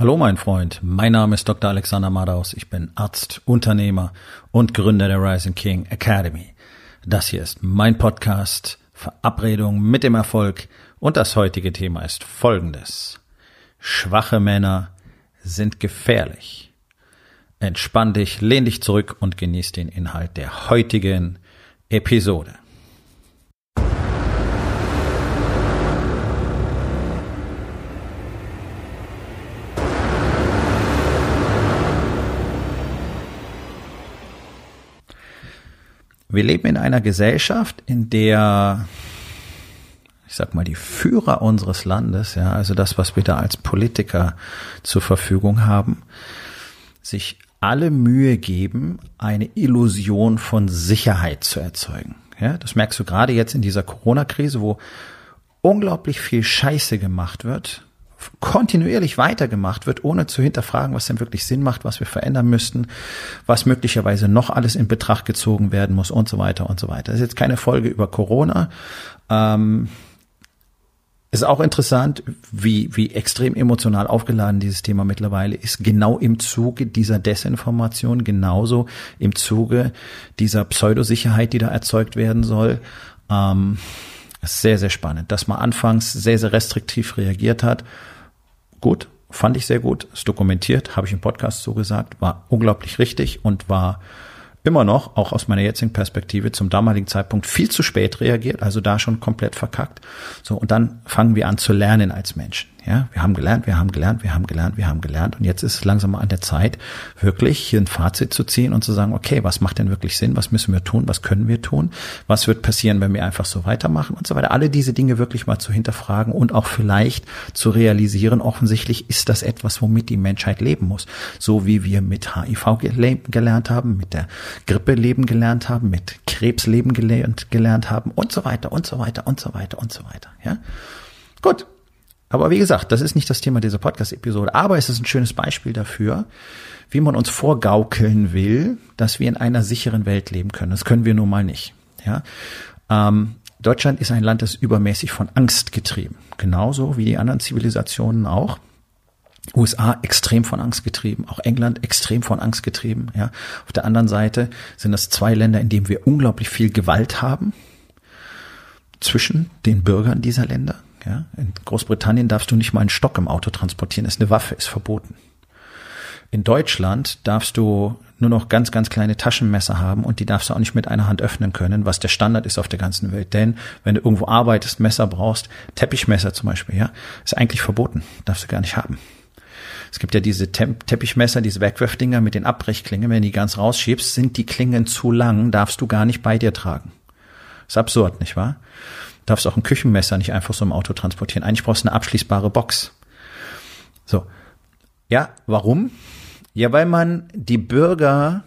Hallo mein Freund, mein Name ist Dr. Alexander Madaus, ich bin Arzt, Unternehmer und Gründer der Rising King Academy. Das hier ist mein Podcast Verabredung mit dem Erfolg und das heutige Thema ist folgendes. Schwache Männer sind gefährlich. Entspann dich, lehn dich zurück und genieß den Inhalt der heutigen Episode. Wir leben in einer Gesellschaft, in der, ich sag mal, die Führer unseres Landes, ja, also das, was wir da als Politiker zur Verfügung haben, sich alle Mühe geben, eine Illusion von Sicherheit zu erzeugen. Ja, das merkst du gerade jetzt in dieser Corona-Krise, wo unglaublich viel Scheiße gemacht wird, kontinuierlich weitergemacht wird, ohne zu hinterfragen, was denn wirklich Sinn macht, was wir verändern müssten, was möglicherweise noch alles in Betracht gezogen werden muss und so weiter und so weiter. Das ist jetzt keine Folge über Corona. Ist auch interessant, wie extrem emotional aufgeladen dieses Thema mittlerweile ist, genau im Zuge dieser Desinformation, genauso im Zuge dieser Pseudosicherheit, die da erzeugt werden soll. Ist sehr, sehr spannend, dass man anfangs sehr, sehr restriktiv reagiert hat. Gut, fand ich sehr gut, ist dokumentiert, habe ich im Podcast so gesagt, war unglaublich richtig und war immer noch, auch aus meiner jetzigen Perspektive, zum damaligen Zeitpunkt viel zu spät reagiert, also da schon komplett verkackt. So, und dann fangen wir an zu lernen als Menschen. Ja, wir haben gelernt und jetzt ist es langsam mal an der Zeit, wirklich hier ein Fazit zu ziehen und zu sagen, okay, was macht denn wirklich Sinn, was müssen wir tun, was können wir tun, was wird passieren, wenn wir einfach so weitermachen und so weiter. Alle diese Dinge wirklich mal zu hinterfragen und auch vielleicht zu realisieren, offensichtlich ist das etwas, womit die Menschheit leben muss. So wie wir mit HIV gelernt haben, mit der Grippe leben gelernt haben, mit Krebs leben gelernt haben und so weiter und so weiter und so weiter und so weiter. Ja, gut. Aber wie gesagt, das ist nicht das Thema dieser Podcast-Episode, aber es ist ein schönes Beispiel dafür, wie man uns vorgaukeln will, dass wir in einer sicheren Welt leben können. Das können wir nun mal nicht. Ja? Deutschland ist ein Land, das übermäßig von Angst getrieben, genauso wie die anderen Zivilisationen auch. USA extrem von Angst getrieben, auch England extrem von Angst getrieben. Ja? Auf der anderen Seite sind das zwei Länder, in denen wir unglaublich viel Gewalt haben zwischen den Bürgern dieser Länder. Ja, in Großbritannien darfst du nicht mal einen Stock im Auto transportieren, ist eine Waffe, ist verboten. In Deutschland darfst du nur noch ganz, ganz kleine Taschenmesser haben und die darfst du auch nicht mit einer Hand öffnen können, was der Standard ist auf der ganzen Welt. Denn wenn du irgendwo arbeitest, Messer brauchst, Teppichmesser zum Beispiel, ja, ist eigentlich verboten, darfst du gar nicht haben. Es gibt ja diese Teppichmesser, diese Wegwerfdinger mit den Abbrechklingen, wenn du die ganz rausschiebst, sind die Klingen zu lang, darfst du gar nicht bei dir tragen. Ist absurd, nicht wahr? Du darfst auch ein Küchenmesser nicht einfach so im Auto transportieren. Eigentlich brauchst du eine abschließbare Box. So. Ja, warum? Ja, weil man den Bürgern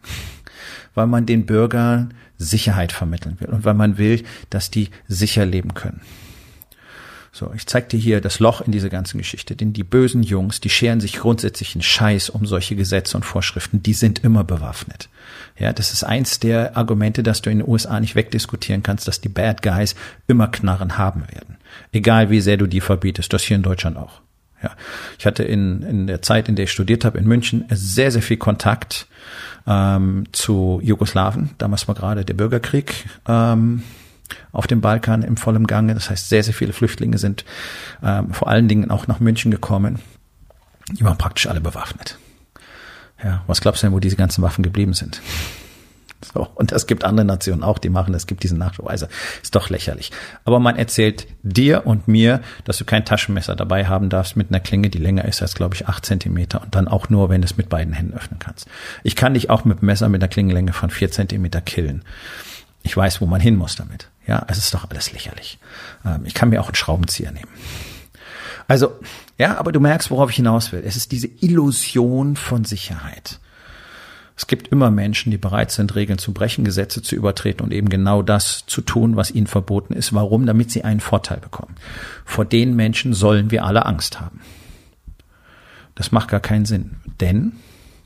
Sicherheit vermitteln will und weil man will, dass die sicher leben können. So, ich zeig dir hier das Loch in diese ganzen Geschichte, denn die bösen Jungs, die scheren sich grundsätzlich einen Scheiß um solche Gesetze und Vorschriften, die sind immer bewaffnet. Ja, das ist eins der Argumente, dass du in den USA nicht wegdiskutieren kannst, dass die Bad Guys immer Knarren haben werden. Egal wie sehr du die verbietest, das hier in Deutschland auch. Ja, ich hatte in der Zeit, in der ich studiert habe in München, sehr, sehr viel Kontakt zu Jugoslawen. Damals war gerade der Bürgerkrieg auf dem Balkan im vollen Gange. Das heißt, sehr, sehr viele Flüchtlinge sind vor allen Dingen auch nach München gekommen. Die waren praktisch alle bewaffnet. Ja, was glaubst du denn, wo diese ganzen Waffen geblieben sind? So, und es gibt andere Nationen auch, die machen, es gibt diesen Nachschub. Also ist doch lächerlich. Aber man erzählt dir und mir, dass du kein Taschenmesser dabei haben darfst mit einer Klinge, die länger ist als, glaube ich, 8 Zentimeter und dann auch nur, wenn du es mit beiden Händen öffnen kannst. Ich kann dich auch mit einem Messer mit einer Klingenlänge von 4 Zentimeter killen. Ich weiß, wo man hin muss damit. Ja, es ist doch alles lächerlich. Ich kann mir auch einen Schraubenzieher nehmen. Also, ja, aber du merkst, worauf ich hinaus will. Es ist diese Illusion von Sicherheit. Es gibt immer Menschen, die bereit sind, Regeln zu brechen, Gesetze zu übertreten und eben genau das zu tun, was ihnen verboten ist. Warum? Damit sie einen Vorteil bekommen. Vor den Menschen sollen wir alle Angst haben. Das macht gar keinen Sinn, denn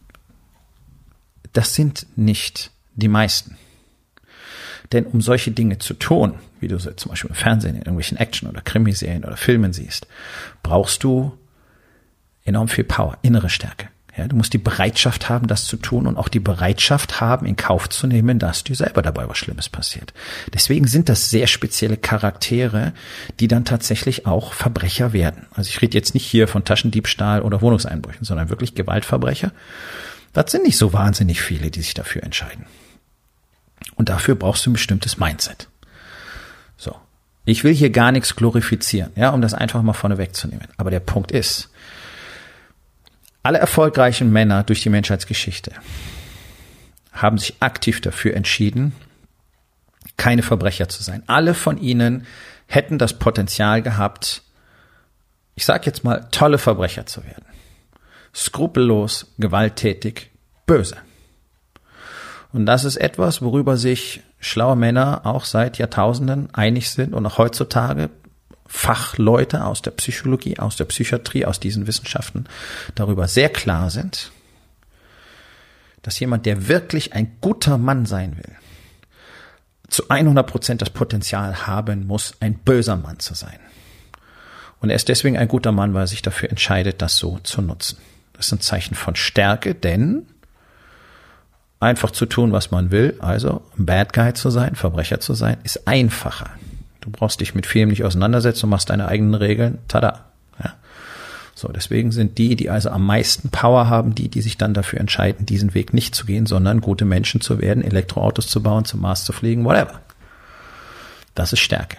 das sind nicht die meisten. Denn um solche Dinge zu tun, wie du sie zum Beispiel im Fernsehen in irgendwelchen Action- oder Krimiserien oder Filmen siehst, brauchst du enorm viel Power, innere Stärke. Ja, du musst die Bereitschaft haben, das zu tun und auch die Bereitschaft haben, in Kauf zu nehmen, dass dir selber dabei was Schlimmes passiert. Deswegen sind das sehr spezielle Charaktere, die dann tatsächlich auch Verbrecher werden. Also ich rede jetzt nicht hier von Taschendiebstahl oder Wohnungseinbrüchen, sondern wirklich Gewaltverbrecher. Das sind nicht so wahnsinnig viele, die sich dafür entscheiden. Und dafür brauchst du ein bestimmtes Mindset. So. Ich will hier gar nichts glorifizieren, ja, um das einfach mal vorne wegzunehmen. Aber der Punkt ist, alle erfolgreichen Männer durch die Menschheitsgeschichte haben sich aktiv dafür entschieden, keine Verbrecher zu sein. Alle von ihnen hätten das Potenzial gehabt, ich sage jetzt mal, tolle Verbrecher zu werden. Skrupellos, gewalttätig, böse. Und das ist etwas, worüber sich schlaue Männer auch seit Jahrtausenden einig sind und auch heutzutage Fachleute aus der Psychologie, aus der Psychiatrie, aus diesen Wissenschaften darüber sehr klar sind, dass jemand, der wirklich ein guter Mann sein will, zu 100% das Potenzial haben muss, ein böser Mann zu sein. Und er ist deswegen ein guter Mann, weil er sich dafür entscheidet, das so zu nutzen. Das ist ein Zeichen von Stärke, denn einfach zu tun, was man will, also ein Bad Guy zu sein, Verbrecher zu sein, ist einfacher. Du brauchst dich mit vielem nicht auseinandersetzen und machst deine eigenen Regeln. Tada. Ja. So, deswegen sind die also am meisten Power haben, die sich dann dafür entscheiden, diesen Weg nicht zu gehen, sondern gute Menschen zu werden, Elektroautos zu bauen, zum Mars zu fliegen, whatever. Das ist Stärke.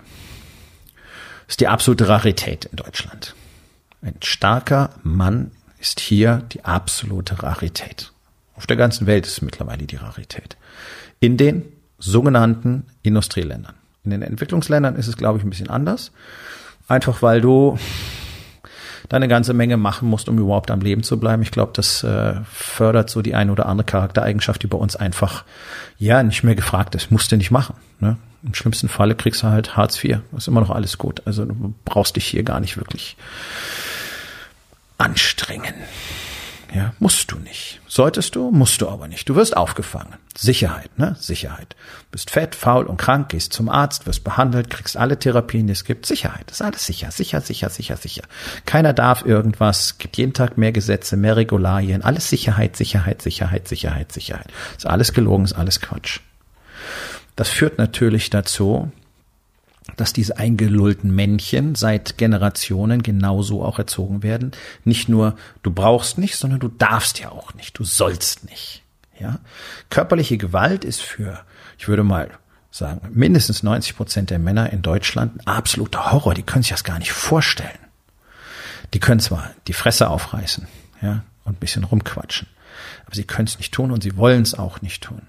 Das ist die absolute Rarität in Deutschland. Ein starker Mann ist hier die absolute Rarität. Auf der ganzen Welt ist es mittlerweile die Rarität. In den sogenannten Industrieländern. In den Entwicklungsländern ist es, glaube ich, ein bisschen anders. Einfach weil du da eine ganze Menge machen musst, um überhaupt am Leben zu bleiben. Ich glaube, das fördert so die eine oder andere Charaktereigenschaft, die bei uns einfach ja nicht mehr gefragt ist. Musst du nicht machen. Ne? Im schlimmsten Falle kriegst du halt Hartz IV. Ist immer noch alles gut. Also du brauchst dich hier gar nicht wirklich anstrengen. Ja, musst du nicht. Solltest du, musst du aber nicht. Du wirst aufgefangen. Sicherheit, ne? Sicherheit. Bist fett, faul und krank, gehst zum Arzt, wirst behandelt, kriegst alle Therapien, die es gibt. Sicherheit. Das ist alles sicher, sicher, sicher, sicher, sicher. Keiner darf irgendwas. Gibt jeden Tag mehr Gesetze, mehr Regularien. Alles Sicherheit, Sicherheit, Sicherheit, Sicherheit, Sicherheit. Ist alles gelogen, ist alles Quatsch. Das führt natürlich dazu, dass diese eingelullten Männchen seit Generationen genauso auch erzogen werden. Nicht nur, du brauchst nicht, sondern du darfst ja auch nicht. Du sollst nicht. Ja? Körperliche Gewalt ist für, ich würde mal sagen, mindestens 90% der Männer in Deutschland ein absoluter Horror. Die können sich das gar nicht vorstellen. Die können zwar die Fresse aufreißen, ja, und ein bisschen rumquatschen, aber sie können es nicht tun und sie wollen es auch nicht tun.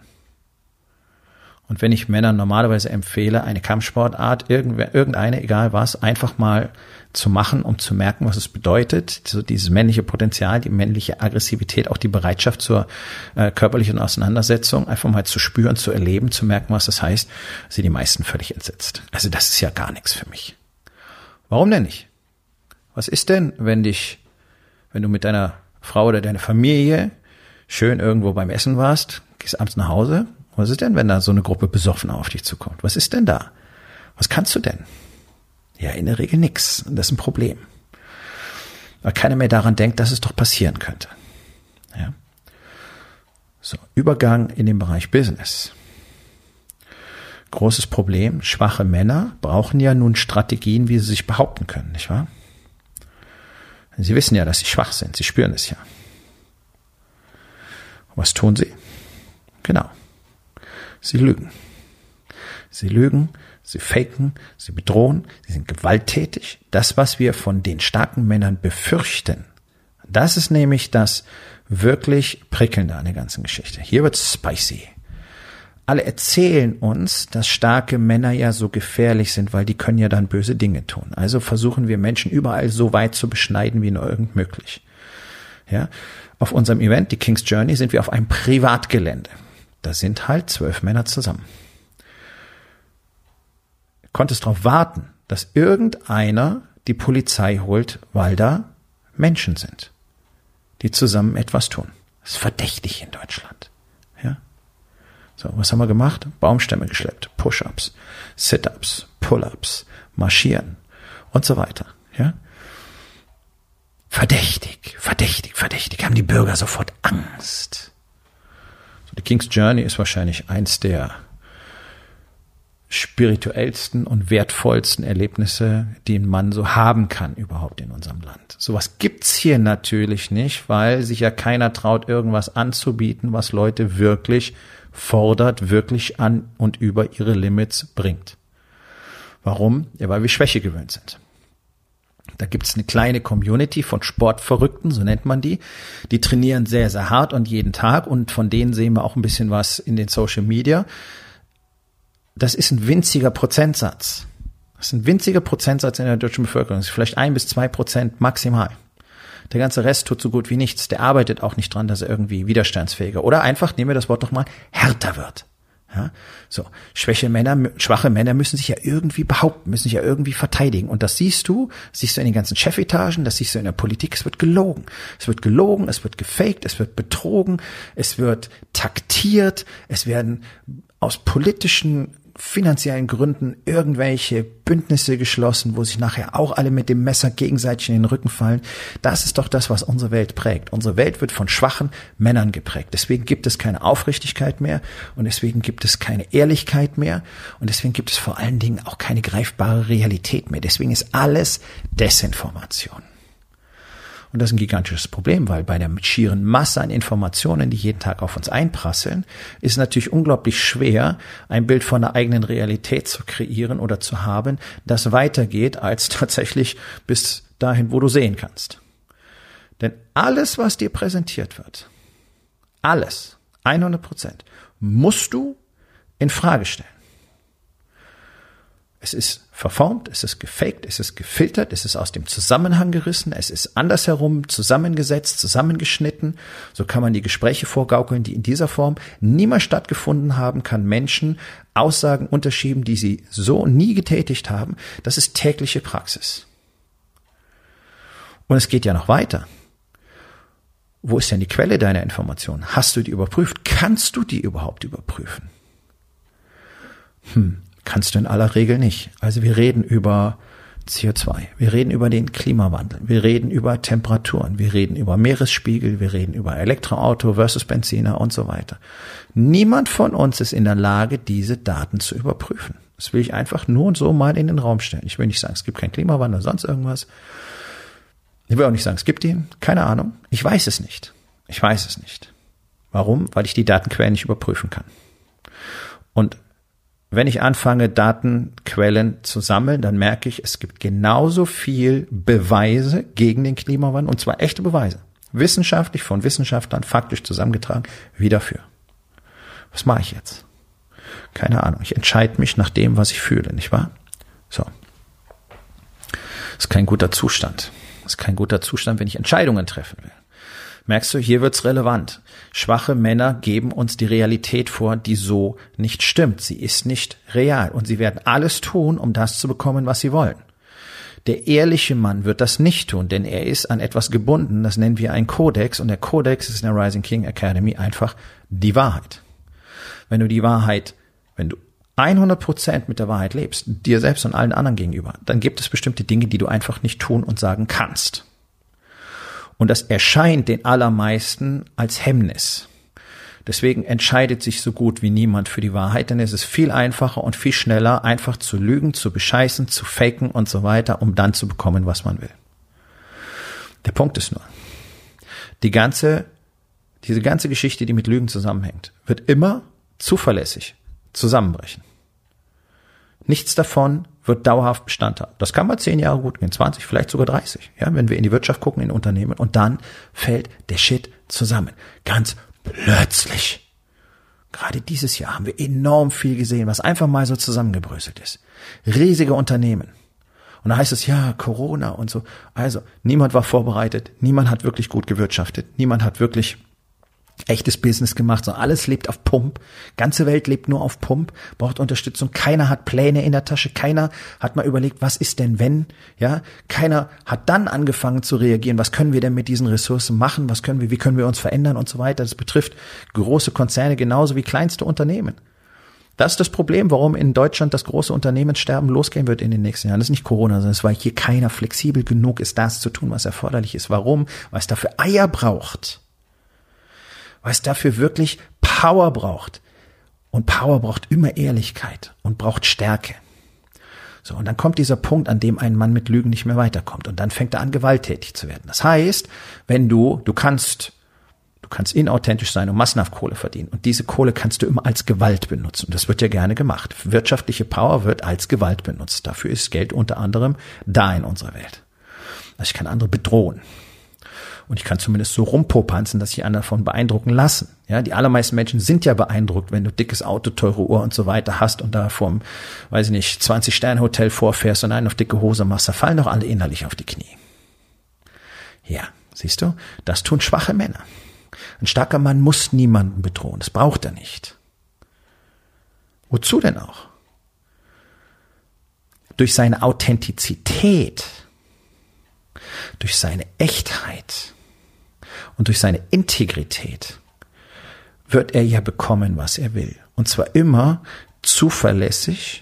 Und wenn ich Männern normalerweise empfehle, eine Kampfsportart, irgendeine, egal was, einfach mal zu machen, um zu merken, was es bedeutet, so dieses männliche Potenzial, die männliche Aggressivität, auch die Bereitschaft zur körperlichen Auseinandersetzung, einfach mal zu spüren, zu erleben, zu merken, was das heißt, sind die meisten völlig entsetzt. Also das ist ja gar nichts für mich. Warum denn nicht? Was ist denn, wenn du mit deiner Frau oder deiner Familie schön irgendwo beim Essen warst, gehst abends nach Hause? Was ist denn, wenn da so eine Gruppe Besoffener auf dich zukommt? Was ist denn da? Was kannst du denn? Ja, in der Regel nix. Und das ist ein Problem. Weil keiner mehr daran denkt, dass es doch passieren könnte. Ja. So, Übergang in den Bereich Business. Großes Problem. Schwache Männer brauchen ja nun Strategien, wie sie sich behaupten können, nicht wahr? Sie wissen ja, dass sie schwach sind. Sie spüren es ja. Was tun sie? Genau. Sie lügen. Sie lügen, sie faken, sie bedrohen, sie sind gewalttätig. Das, was wir von den starken Männern befürchten, das ist nämlich das wirklich Prickelnde an der ganzen Geschichte. Hier wird's spicy. Alle erzählen uns, dass starke Männer ja so gefährlich sind, weil die können ja dann böse Dinge tun. Also versuchen wir Menschen überall so weit zu beschneiden, wie nur irgend möglich. Ja, auf unserem Event, die King's Journey, sind wir auf einem Privatgelände. Da sind halt 12 Männer zusammen. Du konntest darauf warten, dass irgendeiner die Polizei holt, weil da Menschen sind, die zusammen etwas tun. Das ist verdächtig in Deutschland. Ja? So, was haben wir gemacht? Baumstämme geschleppt, Push-ups, Sit-ups, Pull-ups, marschieren und so weiter. Ja? verdächtig, haben die Bürger sofort Angst. So, die King's Journey ist wahrscheinlich eins der spirituellsten und wertvollsten Erlebnisse, die ein Mann so haben kann überhaupt in unserem Land. Sowas gibt's hier natürlich nicht, weil sich ja keiner traut, irgendwas anzubieten, was Leute wirklich fordert, wirklich an und über ihre Limits bringt. Warum? Ja, weil wir Schwäche gewöhnt sind. Da gibt's eine kleine Community von Sportverrückten, so nennt man die. Die trainieren sehr, sehr hart und jeden Tag und von denen sehen wir auch ein bisschen was in den Social Media. Das ist ein winziger Prozentsatz. Das ist ein winziger Prozentsatz in der deutschen Bevölkerung. Das ist vielleicht 1-2% maximal. Der ganze Rest tut so gut wie nichts. Der arbeitet auch nicht dran, dass er irgendwie widerstandsfähiger oder einfach, nehmen wir das Wort doch mal, härter wird. Ja, so. Schwache Männer müssen sich ja irgendwie behaupten, müssen sich ja irgendwie verteidigen. Und das siehst du in den ganzen Chefetagen, das siehst du in der Politik. Es wird gelogen. Es wird gefaked, es wird betrogen, es wird taktiert, es werden aus politischen, finanziellen Gründen irgendwelche Bündnisse geschlossen, wo sich nachher auch alle mit dem Messer gegenseitig in den Rücken fallen. Das ist doch das, was unsere Welt prägt. Unsere Welt wird von schwachen Männern geprägt. Deswegen gibt es keine Aufrichtigkeit mehr und deswegen gibt es keine Ehrlichkeit mehr und deswegen gibt es vor allen Dingen auch keine greifbare Realität mehr. Deswegen ist alles Desinformation. Und das ist ein gigantisches Problem, weil bei der schieren Masse an Informationen, die jeden Tag auf uns einprasseln, ist es natürlich unglaublich schwer, ein Bild von der eigenen Realität zu kreieren oder zu haben, das weitergeht als tatsächlich bis dahin, wo du sehen kannst. Denn alles, was dir präsentiert wird, alles, 100%, musst du in Frage stellen. Es ist verformt, es ist gefaked, es ist gefiltert, es ist aus dem Zusammenhang gerissen, es ist andersherum zusammengesetzt, zusammengeschnitten. So kann man die Gespräche vorgaukeln, die in dieser Form niemals stattgefunden haben, kann Menschen Aussagen unterschieben, die sie so nie getätigt haben. Das ist tägliche Praxis. Und es geht ja noch weiter. Wo ist denn die Quelle deiner Informationen? Hast du die überprüft? Kannst du die überhaupt überprüfen? Kannst du in aller Regel nicht. Also wir reden über CO2, wir reden über den Klimawandel, wir reden über Temperaturen, wir reden über Meeresspiegel, wir reden über Elektroauto versus Benziner und so weiter. Niemand von uns ist in der Lage, diese Daten zu überprüfen. Das will ich einfach nur und so mal in den Raum stellen. Ich will nicht sagen, es gibt keinen Klimawandel oder sonst irgendwas. Ich will auch nicht sagen, es gibt ihn. Keine Ahnung. Ich weiß es nicht. Warum? Weil ich die Datenquellen nicht überprüfen kann. Und wenn ich anfange, Datenquellen zu sammeln, dann merke ich, es gibt genauso viel Beweise gegen den Klimawandel, und zwar echte Beweise. Wissenschaftlich, von Wissenschaftlern, faktisch zusammengetragen, wie dafür. Was mache ich jetzt? Keine Ahnung. Ich entscheide mich nach dem, was ich fühle, nicht wahr? So. Das ist kein guter Zustand. Das ist kein guter Zustand, wenn ich Entscheidungen treffen will. Merkst du, hier wird's relevant. Schwache Männer geben uns die Realität vor, die so nicht stimmt. Sie ist nicht real und sie werden alles tun, um das zu bekommen, was sie wollen. Der ehrliche Mann wird das nicht tun, denn er ist an etwas gebunden, das nennen wir einen Kodex, und der Kodex ist in der Rising King Academy einfach die Wahrheit. Wenn du 100% mit der Wahrheit lebst, dir selbst und allen anderen gegenüber, dann gibt es bestimmte Dinge, die du einfach nicht tun und sagen kannst. Und das erscheint den allermeisten als Hemmnis. Deswegen entscheidet sich so gut wie niemand für die Wahrheit, denn es ist viel einfacher und viel schneller, einfach zu lügen, zu bescheißen, zu faken und so weiter, um dann zu bekommen, was man will. Der Punkt ist nur, diese ganze Geschichte, die mit Lügen zusammenhängt, wird immer zuverlässig zusammenbrechen. Nichts davon wird dauerhaft Bestand haben. Das kann mal 10 Jahre gut gehen, 20, vielleicht sogar 30. Ja, wenn wir in die Wirtschaft gucken, in Unternehmen, und dann fällt der Shit zusammen. Ganz plötzlich. Gerade dieses Jahr haben wir enorm viel gesehen, was einfach mal so zusammengebröselt ist. Riesige Unternehmen. Und da heißt es, ja, Corona und so. Also, niemand war vorbereitet, niemand hat wirklich gut gewirtschaftet, niemand hat wirklich echtes Business gemacht, sondern alles lebt auf Pump. Ganze Welt lebt nur auf Pump, braucht Unterstützung. Keiner hat Pläne in der Tasche. Keiner hat mal überlegt, was ist denn wenn? Ja, keiner hat dann angefangen zu reagieren. Was können wir denn mit diesen Ressourcen machen? Wie können wir uns verändern und so weiter? Das betrifft große Konzerne genauso wie kleinste Unternehmen. Das ist das Problem, warum in Deutschland das große Unternehmenssterben losgehen wird in den nächsten Jahren. Das ist nicht Corona, sondern es ist, weil hier keiner flexibel genug ist, das zu tun, was erforderlich ist. Warum? Weil es dafür Eier braucht. Weil es dafür wirklich Power braucht. Und Power braucht immer Ehrlichkeit und braucht Stärke. So, und dann kommt dieser Punkt, an dem ein Mann mit Lügen nicht mehr weiterkommt. Und dann fängt er an, gewalttätig zu werden. Das heißt, wenn du kannst inauthentisch sein und massenhaft Kohle verdienen. Und diese Kohle kannst du immer als Gewalt benutzen. Und das wird ja gerne gemacht. Wirtschaftliche Power wird als Gewalt benutzt. Dafür ist Geld unter anderem da in unserer Welt. Also ich kann andere bedrohen. Und ich kann zumindest so rumpopanzen, dass ich andere davon beeindrucken lassen. Ja, die allermeisten Menschen sind ja beeindruckt, wenn du dickes Auto, teure Uhr und so weiter hast und da vorm, 20-Sterne-Hotel vorfährst und einen auf dicke Hose machst, da fallen doch alle innerlich auf die Knie. Ja, siehst du, das tun schwache Männer. Ein starker Mann muss niemanden bedrohen, das braucht er nicht. Wozu denn auch? Durch seine Authentizität, durch seine Echtheit und durch seine Integrität wird er ja bekommen, was er will. Und zwar immer zuverlässig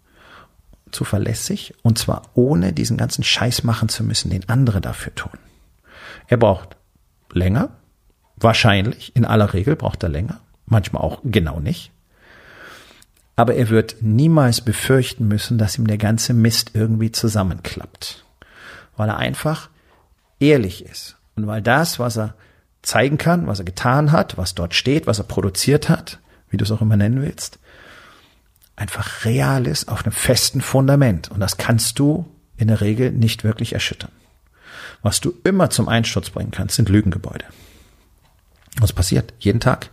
und zwar ohne diesen ganzen Scheiß machen zu müssen, den andere dafür tun. Er braucht länger, wahrscheinlich, in aller Regel braucht er länger, manchmal auch genau nicht. Aber er wird niemals befürchten müssen, dass ihm der ganze Mist irgendwie zusammenklappt. Weil er einfach ehrlich ist. Und weil das, was er zeigen kann, was er getan hat, was dort steht, was er produziert hat, wie du es auch immer nennen willst, einfach real ist auf einem festen Fundament. Und das kannst du in der Regel nicht wirklich erschüttern. Was du immer zum Einsturz bringen kannst, sind Lügengebäude. Was passiert? Jeden Tag.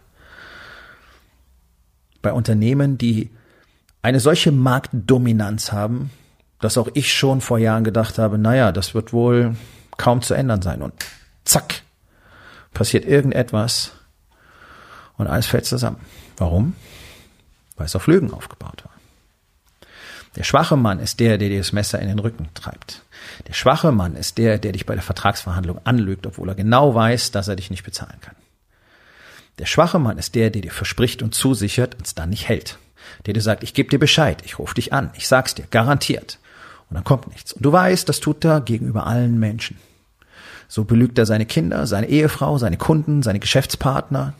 Bei Unternehmen, die eine solche Marktdominanz haben, dass auch ich schon vor Jahren gedacht habe, naja, das wird wohl kaum zu ändern sein. Und zack, passiert irgendetwas und alles fällt zusammen. Warum? Weil es auf Lügen aufgebaut war. Der schwache Mann ist der dir das Messer in den Rücken treibt. Der schwache Mann ist der dich bei der Vertragsverhandlung anlügt, obwohl er genau weiß, dass er dich nicht bezahlen kann. Der schwache Mann ist der dir verspricht und zusichert und es dann nicht hält. Der dir sagt, ich gebe dir Bescheid, ich rufe dich an, ich sag's dir, garantiert. Und dann kommt nichts. Und du weißt, das tut er gegenüber allen Menschen. So belügt er seine Kinder, seine Ehefrau, seine Kunden, seine Geschäftspartner.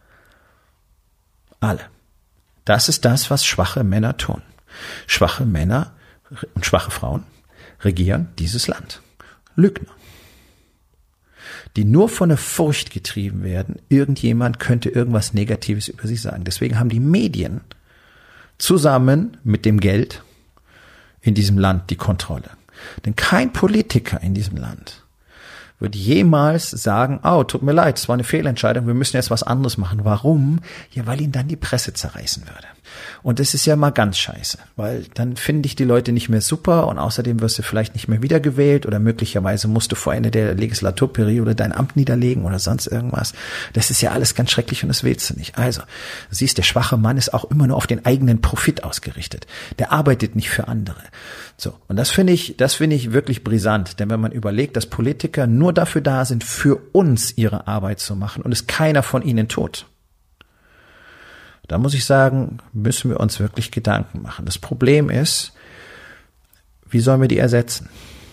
Alle. Das ist das, was schwache Männer tun. Schwache Männer und schwache Frauen regieren dieses Land. Lügner. Die nur von der Furcht getrieben werden, irgendjemand könnte irgendwas Negatives über sie sagen. Deswegen haben die Medien zusammen mit dem Geld in diesem Land die Kontrolle. Denn kein Politiker in diesem Land wird jemals sagen, oh, tut mir leid, es war eine Fehlentscheidung, wir müssen jetzt was anderes machen. Warum? Ja, weil ihn dann die Presse zerreißen würde. Und das ist ja mal ganz scheiße, weil dann finde ich die Leute nicht mehr super und außerdem wirst du vielleicht nicht mehr wiedergewählt oder möglicherweise musst du vor Ende der Legislaturperiode dein Amt niederlegen oder sonst irgendwas. Das ist ja alles ganz schrecklich und das willst du nicht. Also, du siehst, der schwache Mann ist auch immer nur auf den eigenen Profit ausgerichtet. Der arbeitet nicht für andere. So, und das finde ich wirklich brisant, denn wenn man überlegt, dass Politiker nur dafür da sind, für uns ihre Arbeit zu machen und es keiner von ihnen tut, da muss ich sagen, müssen wir uns wirklich Gedanken machen. Das Problem ist, wie sollen wir die ersetzen?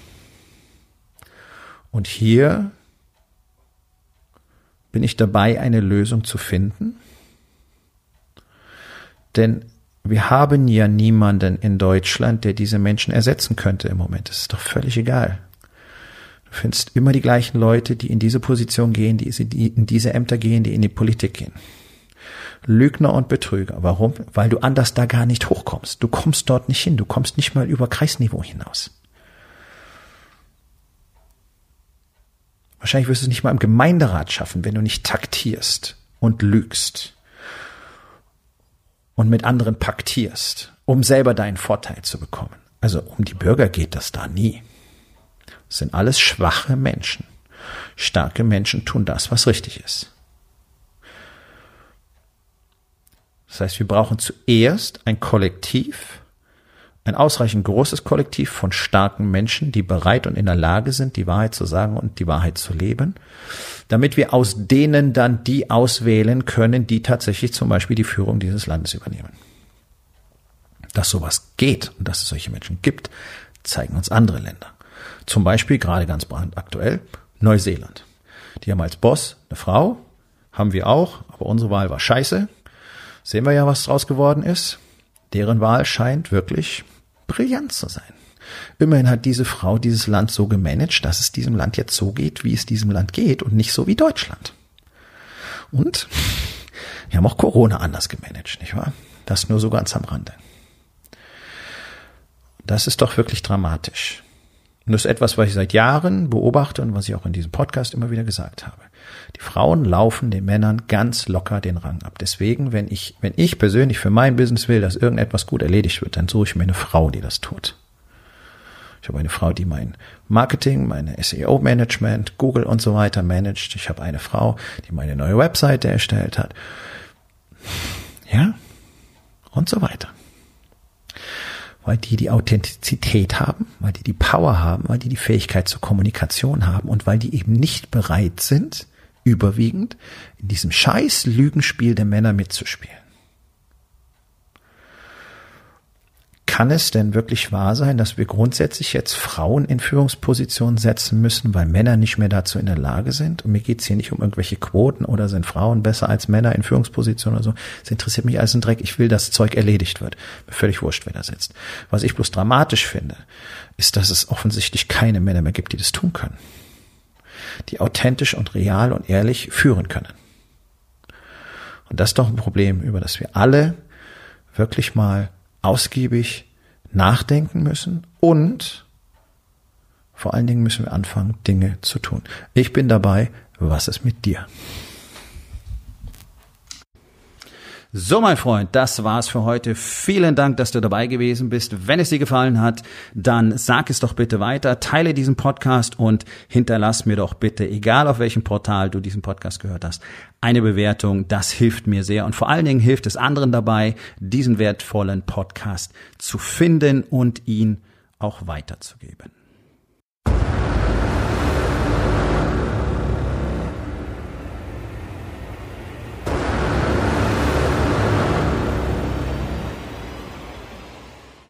Und hier bin ich dabei, eine Lösung zu finden, denn wir haben ja niemanden in Deutschland, der diese Menschen ersetzen könnte im Moment. Das ist doch völlig egal. Du findest immer die gleichen Leute, die in diese Position gehen, die in diese Ämter gehen, die in die Politik gehen. Lügner und Betrüger. Warum? Weil du anders da gar nicht hochkommst. Du kommst dort nicht hin. Du kommst nicht mal über Kreisniveau hinaus. Wahrscheinlich wirst du es nicht mal im Gemeinderat schaffen, wenn du nicht taktierst und lügst und mit anderen paktierst, um selber deinen Vorteil zu bekommen. Also um die Bürger geht das da nie. Das sind alles schwache Menschen. Starke Menschen tun das, was richtig ist. Das heißt, wir brauchen zuerst ein Kollektiv, ein ausreichend großes Kollektiv von starken Menschen, die bereit und in der Lage sind, die Wahrheit zu sagen und die Wahrheit zu leben, damit wir aus denen dann die auswählen können, die tatsächlich zum Beispiel die Führung dieses Landes übernehmen. Dass sowas geht und dass es solche Menschen gibt, zeigen uns andere Länder. Zum Beispiel, gerade ganz brandaktuell, Neuseeland. Die haben als Boss eine Frau, haben wir auch, aber unsere Wahl war scheiße. Sehen wir ja, was draus geworden ist. Deren Wahl scheint wirklich brillant zu sein. Immerhin hat diese Frau dieses Land so gemanagt, dass es diesem Land jetzt so geht, wie es diesem Land geht und nicht so wie Deutschland. Und wir haben auch Corona anders gemanagt, nicht wahr? Das nur so ganz am Rande. Das ist doch wirklich dramatisch. Und das ist etwas, was ich seit Jahren beobachte und was ich auch in diesem Podcast immer wieder gesagt habe. Die Frauen laufen den Männern ganz locker den Rang ab. Deswegen, wenn ich persönlich für mein Business will, dass irgendetwas gut erledigt wird, dann suche ich mir eine Frau, die das tut. Ich habe eine Frau, die mein Marketing, meine SEO-Management, Google und so weiter managt. Ich habe eine Frau, die meine neue Webseite erstellt hat. Ja, und so weiter. Weil die Authentizität haben, weil die Power haben, weil die Fähigkeit zur Kommunikation haben und weil die eben nicht bereit sind, überwiegend in diesem scheiß Lügenspiel der Männer mitzuspielen. Kann es denn wirklich wahr sein, dass wir grundsätzlich jetzt Frauen in Führungspositionen setzen müssen, weil Männer nicht mehr dazu in der Lage sind? Und mir geht's hier nicht um irgendwelche Quoten oder sind Frauen besser als Männer in Führungspositionen oder so. Das interessiert mich alles ein Dreck. Ich will, dass Zeug erledigt wird. Mir völlig wurscht, wer da sitzt. Was ich bloß dramatisch finde, ist, dass es offensichtlich keine Männer mehr gibt, die das tun können. Die authentisch und real und ehrlich führen können. Und das ist doch ein Problem, über das wir alle wirklich mal ausgiebig nachdenken müssen und vor allen Dingen müssen wir anfangen, Dinge zu tun. Ich bin dabei. Was ist mit dir? So, mein Freund, das war's für heute. Vielen Dank, dass du dabei gewesen bist. Wenn es dir gefallen hat, dann sag es doch bitte weiter, teile diesen Podcast und hinterlass mir doch bitte, egal auf welchem Portal du diesen Podcast gehört hast, eine Bewertung. Das hilft mir sehr und vor allen Dingen hilft es anderen dabei, diesen wertvollen Podcast zu finden und ihn auch weiterzugeben.